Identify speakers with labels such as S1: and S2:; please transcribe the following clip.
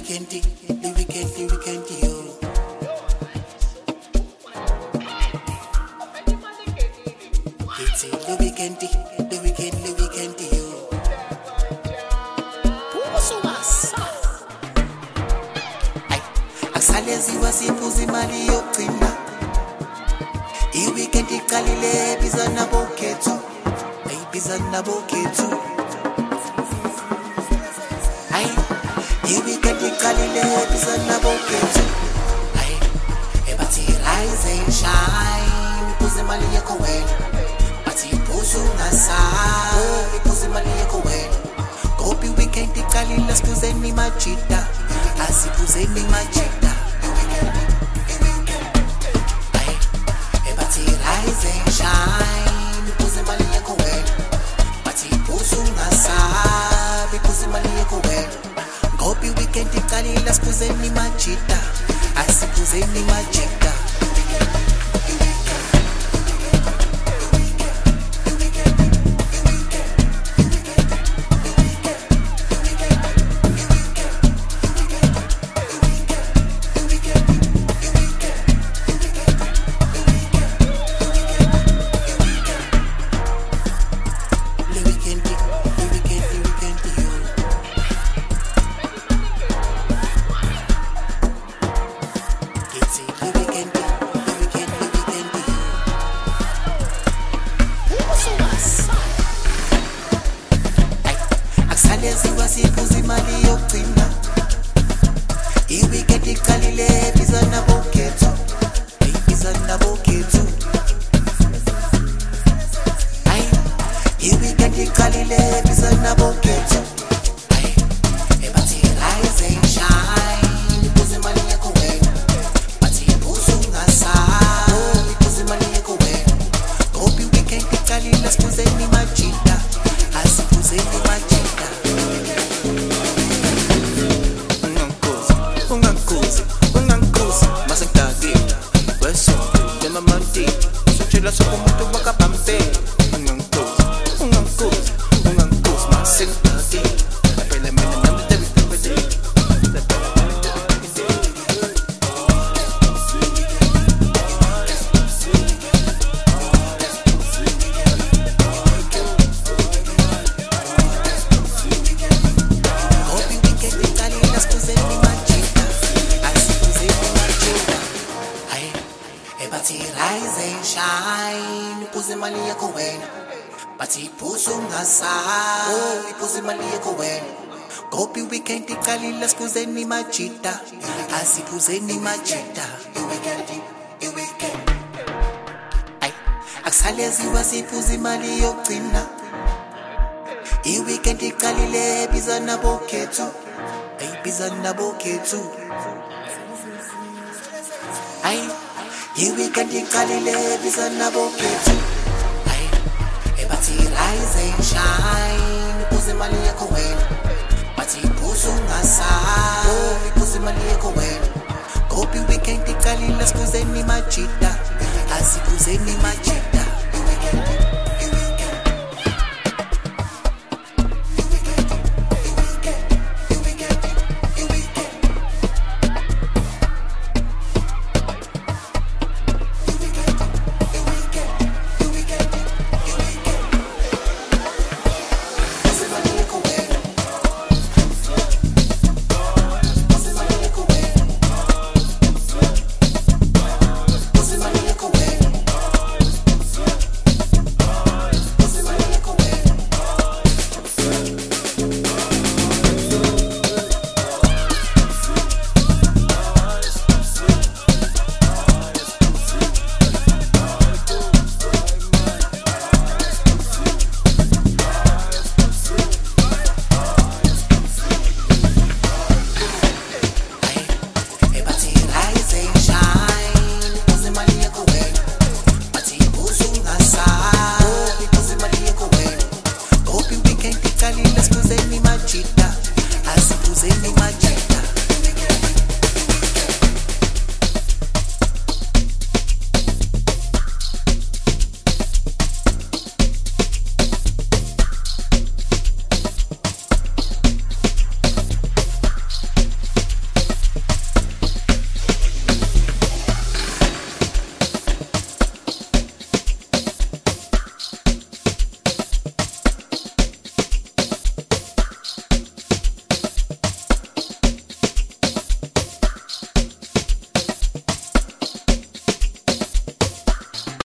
S1: yo. It's the weekend, yo. Ay, akusaleziwa siphuza imali yokugcina. I-weekend iqalile biza nabokhethu. Hey, biza nabokhethu. Ay, i-weekend iqalile biza nabokhethu. Ay, ebathi rise and shine, iphuza imali yakho wena. Bathi iphuza ungasabi, iphuza imali yakho wena. Ngoba i-weekend iqalile siphuzeni majida. Asiphuzeni majida. Rise and shine, iphuza imali yakho wena. Bathi iphuza ungasabi, iphuza imali yakho wena. Ngoba i-weekend iqalile siphuzeni majida. Asiphuzeni majida. Akusaleziwa siphuza imali yokugcina. I-weekend iqalile biza nabokhethu. Hey, biza nabokhethu. Ay, i-weekend iqalile biza nabokhethu. Ay, ebathi rise and shine, iphuza imali yakho wena. Bathi iphuza ungasabi, iphuza imali yakho wena. Ngoba i-weekend iqalile siphuzeni majida. Asiphuzeni majida.
S2: Só como tu boca pampe, ungankosi, masengati, phela mina nami tebitebede.
S1: Ngoba i-weekend iqalile siphuzeni majida. Asiphuzeni majida. Ay, ebathi rise and shine, iphuza imali yakho wena. Bathi iphuza ungasabi, iphuza imali yakho wena. Ngoba i-weekend iqalile siphuzeni majida. Asiphuzeni majida. Ay, akusaleziwa siphuza imali yokugcina. I-weekend iqalile biza nabokhethu. Hey, biza nabokhethu. Ay, i-weekend iqalile biza nabokhethu. Ay, ebathi rise and shine, iphuza imali yakho wena. Bathi iphuza ungasabi, iphuza imali yakho wena. Ngoba i-weekend iqalile siphuzeni majida. Asiphuzeni majida.